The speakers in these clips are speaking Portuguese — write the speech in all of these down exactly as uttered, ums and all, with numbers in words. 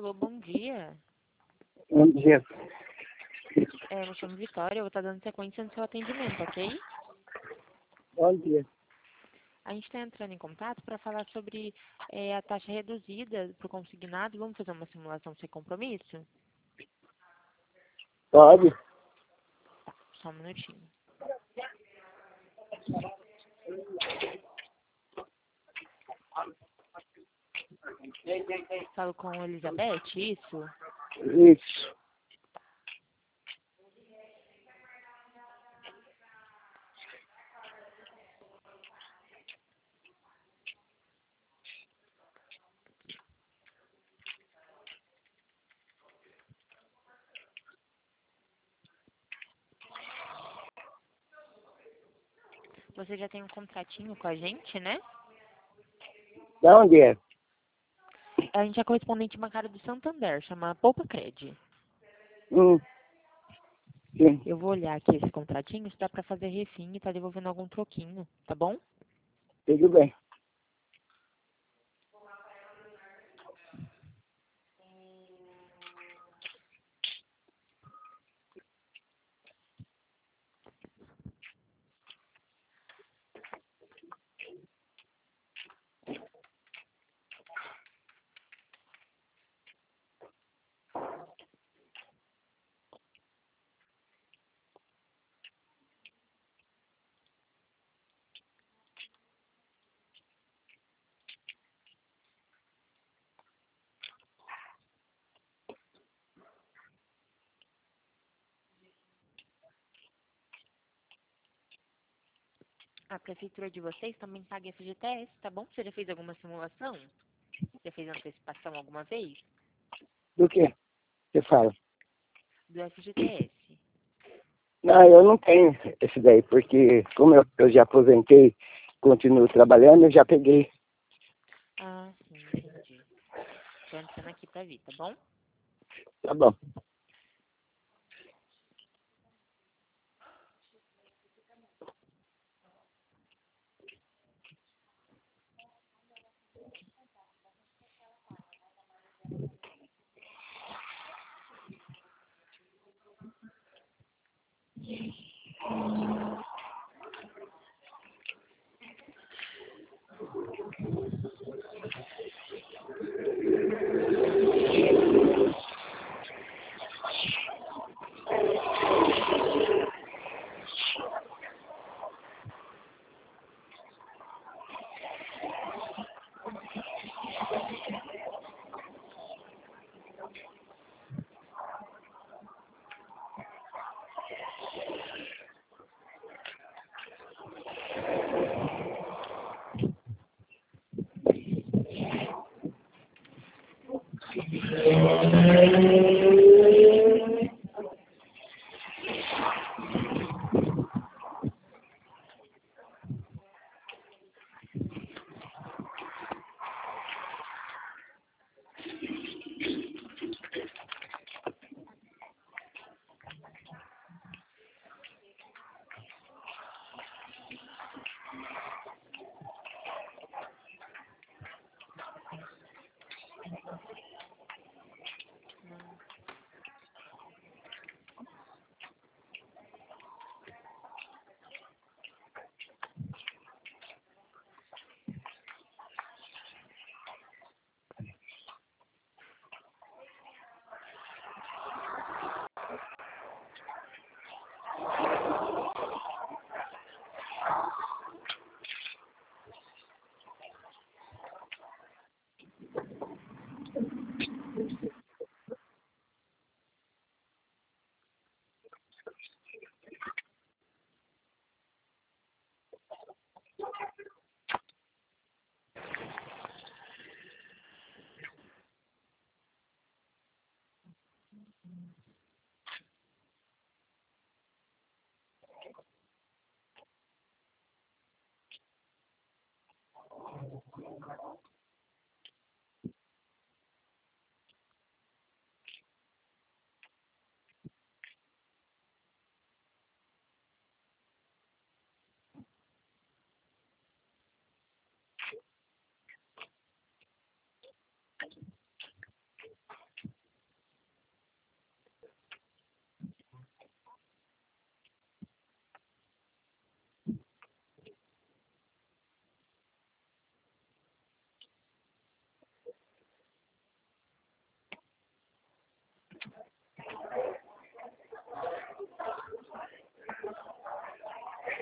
Alô, bom dia. Bom dia. É, eu me chamo Vitória, eu vou estar dando sequência no seu atendimento, ok? Bom dia. A gente está entrando em contato para falar sobre é, a taxa reduzida para o consignado. Vamos fazer uma simulação sem compromisso? Pode? Só um minutinho. Falo com a Elizabeth, isso? Isso. Você já tem um contratinho com a gente, né? De onde é? A gente é correspondente bancário do Santander, chama Poupa Cred. Hum. Sim. Eu vou olhar aqui esse contratinho, se dá para fazer refim e tá devolvendo algum troquinho, tá bom? Tudo bem. A prefeitura de vocês também paga F G T S, tá bom? Você já fez alguma simulação? Já fez antecipação alguma vez? Do que você fala? Do F G T S. Não, eu não tenho esse daí, porque como eu, eu já aposentei, continuo trabalhando, eu já peguei. Ah, sim, entendi. Tô entrando aqui pra ver, tá bom? Tá bom.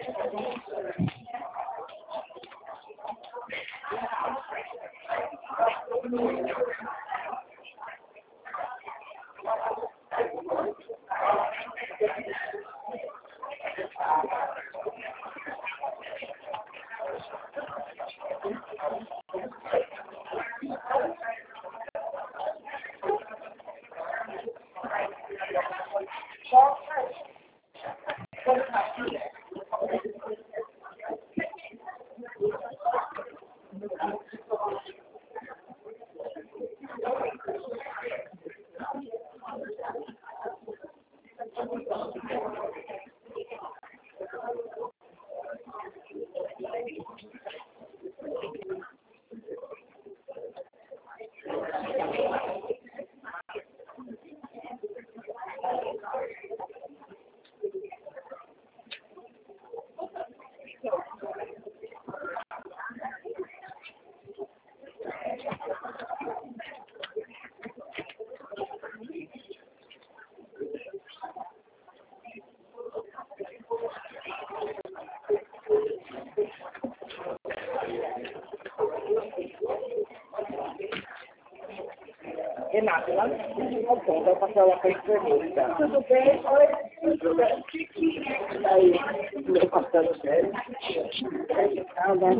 Renata, lá no fundo, vai passar lá para a enfermeira, tá? Tudo bem? Oi. Tudo bem? Aí, eu passando sério. Ah, vai,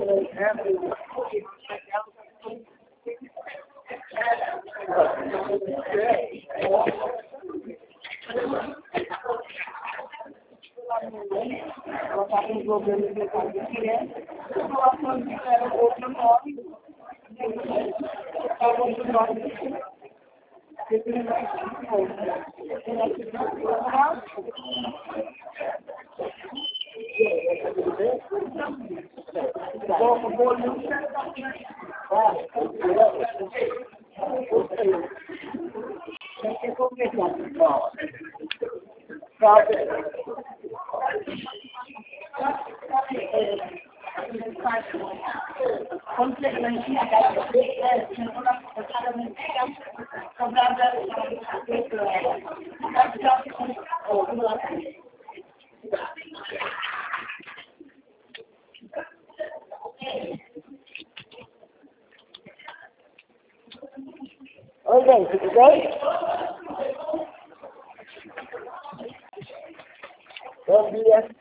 ela está com problemas de casa que é a população que era outro nome. Está com nome. Oi, gente, tudo bem? Bom dia.